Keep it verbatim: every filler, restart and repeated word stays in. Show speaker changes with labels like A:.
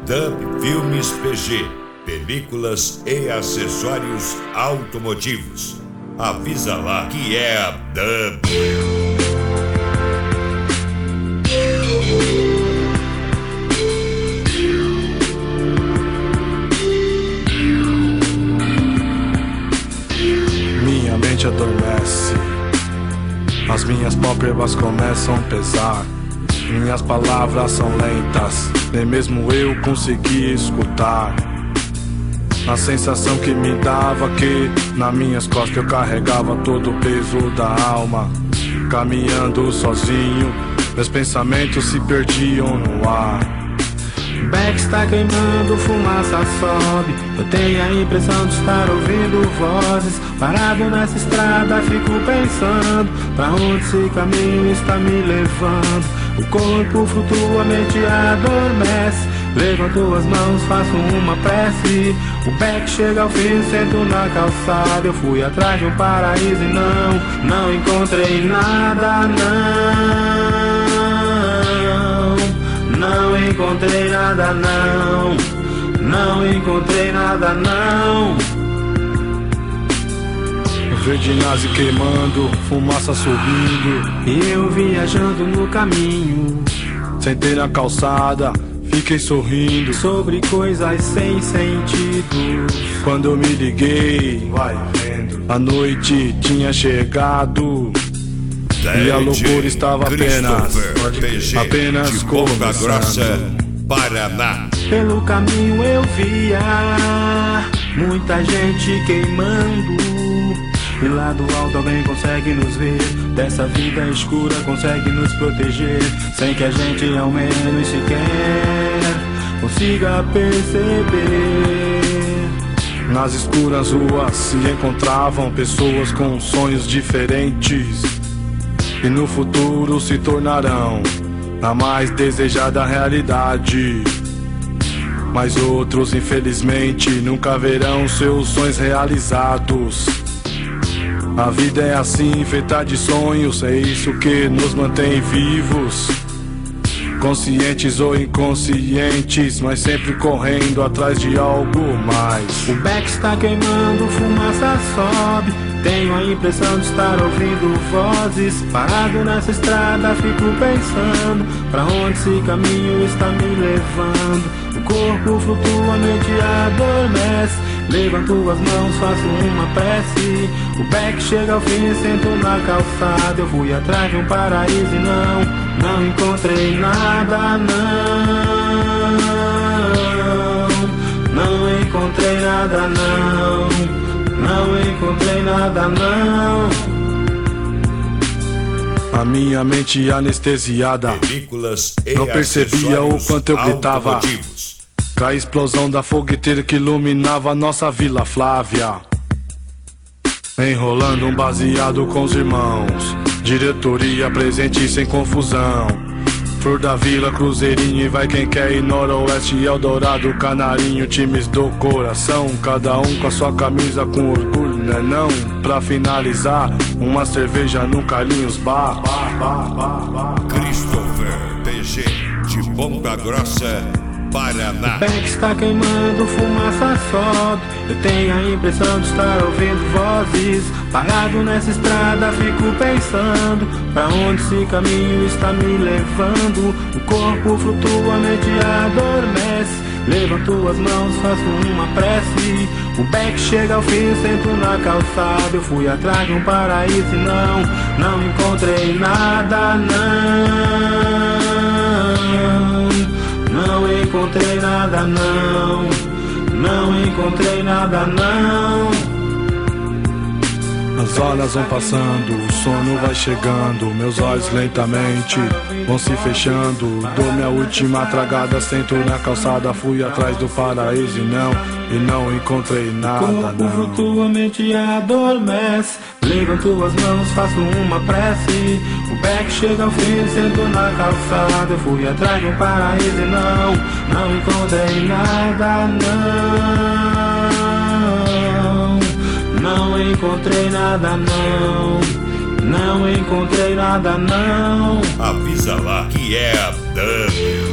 A: Dub Filmes P G, películas e acessórios automotivos. Avisa lá que é a Dub.
B: Minha mente adormece, as minhas pálpebras começam a pesar. Minhas palavras são lentas, nem mesmo eu consegui escutar. A sensação que me dava que nas minhas costas eu carregava todo o peso da alma. Caminhando sozinho, meus pensamentos se perdiam no ar.
C: O beck está queimando, fumaça sobe. Eu tenho a impressão de estar ouvindo vozes. Parado nessa estrada fico pensando, pra onde esse caminho está me levando. O corpo flutua, a mente adormece. Levanto as mãos, faço uma prece. O beck chega ao fim, sento na calçada. Eu fui atrás de um paraíso e não, não encontrei nada, não. Não encontrei nada, não. Não encontrei nada, não.
B: Verde nazi queimando, fumaça subindo,
C: e eu viajando no caminho.
B: Sentei na calçada, fiquei sorrindo
C: sobre coisas sem sentido.
B: Quando eu me liguei, vai vendo, a noite tinha chegado e a loucura estava apenas, apenas começando.
A: Paraná.
C: Pelo caminho eu via muita gente queimando, e lá do alto alguém consegue nos ver. Dessa vida escura consegue nos proteger, sem que a gente ao menos sequer consiga perceber.
B: Nas escuras ruas se encontravam pessoas com sonhos diferentes, e no futuro se tornarão a mais desejada realidade. Mas outros infelizmente nunca verão seus sonhos realizados. A vida é assim, feita de sonhos, é isso que nos mantém vivos. Conscientes ou inconscientes, mas sempre correndo atrás de algo mais.
C: O beck está queimando, fumaça sobe. Tenho a impressão de estar ouvindo vozes. Parado nessa estrada fico pensando, pra onde esse caminho está me levando. O corpo flutua, a mente adormece. Levanto as mãos, faço uma prece. O beck chega ao fim, sento na calçada. Eu fui atrás de um paraíso e não, não encontrei nada, não. Não encontrei nada, não. Não encontrei nada, não.
B: A minha mente anestesiada,
A: Películas e
B: não percebia o quanto eu gritava
A: automotivos.
B: com a explosão da fogueteira que iluminava a nossa Vila Flávia. Enrolando um baseado com os irmãos, diretoria presente sem confusão. Flor da Vila, Cruzeirinho e vai quem quer ir. Noroeste, Eldorado, Canarinho, times do coração. Cada um com a sua camisa com orgulho, né não? Pra finalizar, uma cerveja no Carlinhos Bar.
A: Christopher P G, de Ponta Grossa, Paraná.
C: O beck está queimando, fumaça sobe. Eu tenho a impressão de estar ouvindo vozes. Parado nessa estrada fico pensando, pra onde esse caminho está me levando. O corpo flutua, a mente adormece. Levanto as mãos, faço uma prece. O beck chega ao fim, sento na calçada. Eu fui atrás de um paraíso e não, não encontrei nada, não. Não encontrei nada, não. Não encontrei nada, não.
B: As horas vão passando, o sono vai chegando. Meus olhos lentamente vão se fechando. Dou minha última tragada, sento na calçada. Fui atrás do paraíso e não, e não encontrei nada,
C: corpo
B: não.
C: flutua, a mente adormece. Levanto as mãos, faço uma prece. O beck chega ao fim, sento na calçada. Eu fui atrás de um paraíso e não, não encontrei nada, não. Não encontrei nada, não. Não encontrei nada, não.
A: Avisa lá que é a Dub.